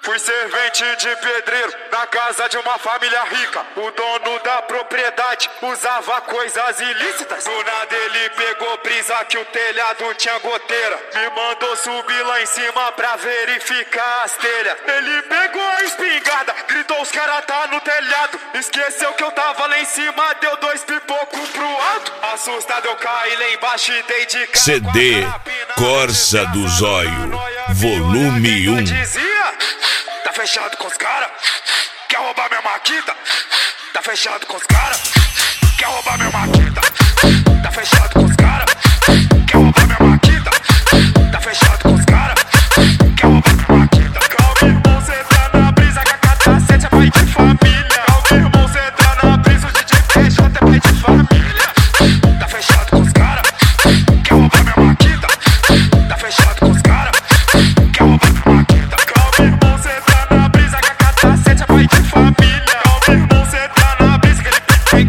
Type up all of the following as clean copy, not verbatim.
Fui servente de pedreiro na casa de uma família rica. O dono da propriedade usava coisas ilícitas. Do nada ele pegou brisa que o telhado tinha goteira. Me mandou subir lá em cima pra verificar as telhas. Ele pegou a espingarda, gritou os caras tá no telhado. Esqueceu que eu tava lá em cima, deu 2 pipocos pro alto. Assustado eu caí lá embaixo e dei de cara. CD Corsa do Zóio, volume 1. Dizia, tá fechado com os caras, quer roubar minha maquita? Tá fechado com os caras, quer roubar minha maquita? Tá fechado com os caras, quer roubar minha maquita? Tá fechado com os caras, quer roubar minha maquita? Calma, irmão, cê tá na brisa, que a K7 é pai de família. Calma, irmão, cê tá na brisa, o DJ PJ é pai de família. Tá fechado com os caras, quer roubar minha maquita? Tá fechado com os caras, quer roubar minha maquita? Calma, irmão, cê tá na brisa, que a K7 é pai de família. Calma, irmão, cê tá na brisa, que ele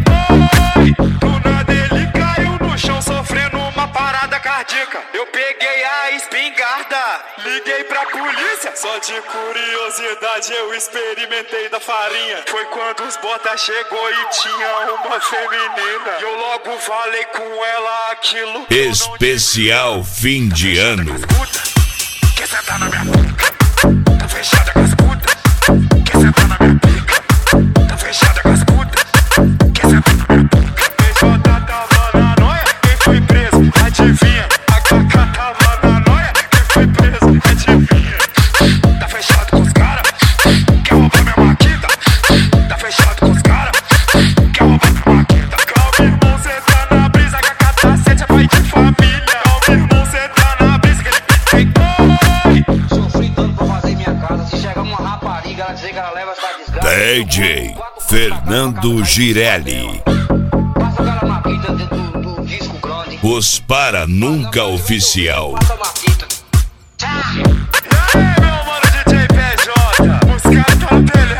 pegou. Do nada ele caiu no chão sofrendo uma parada cardíaca. Eu peguei a espingarda, liguei pra polícia. Só de curiosidade eu experimentei da farinha. Foi quando os botas chegou e tinha uma feminina. E eu logo falei com ela aquilo. Especial fim de ano. Quer sentar na minha pica? Tá fechada com as putas. Quer sentar na minha pica? Tá fechada com as putas. Quer sentar na minha pica? PJ tava na noia, quem foi preso? Adivinha? A Cacá tava na noia, quem foi preso? Adivinha? Tá fechado com os caras, quer roubar minha maquita? Tá fechado com os caras, quer roubar minha maquita? Calma, irmão, cê tá na brisa, que a K7 é pai de família. Calma, irmão, cê tá na brisa, que ele pegou. Sofri tanto pra fazer minha casa. Se chegar uma rapariga, ela dizer que ela leva essa desgraça. DJ Fernando Girelli, Passa aquela maquita dentro do disco grande. os Para Nunca Oficial. Passa a maquita. E aí, meu mano DJ PJ, os caras tão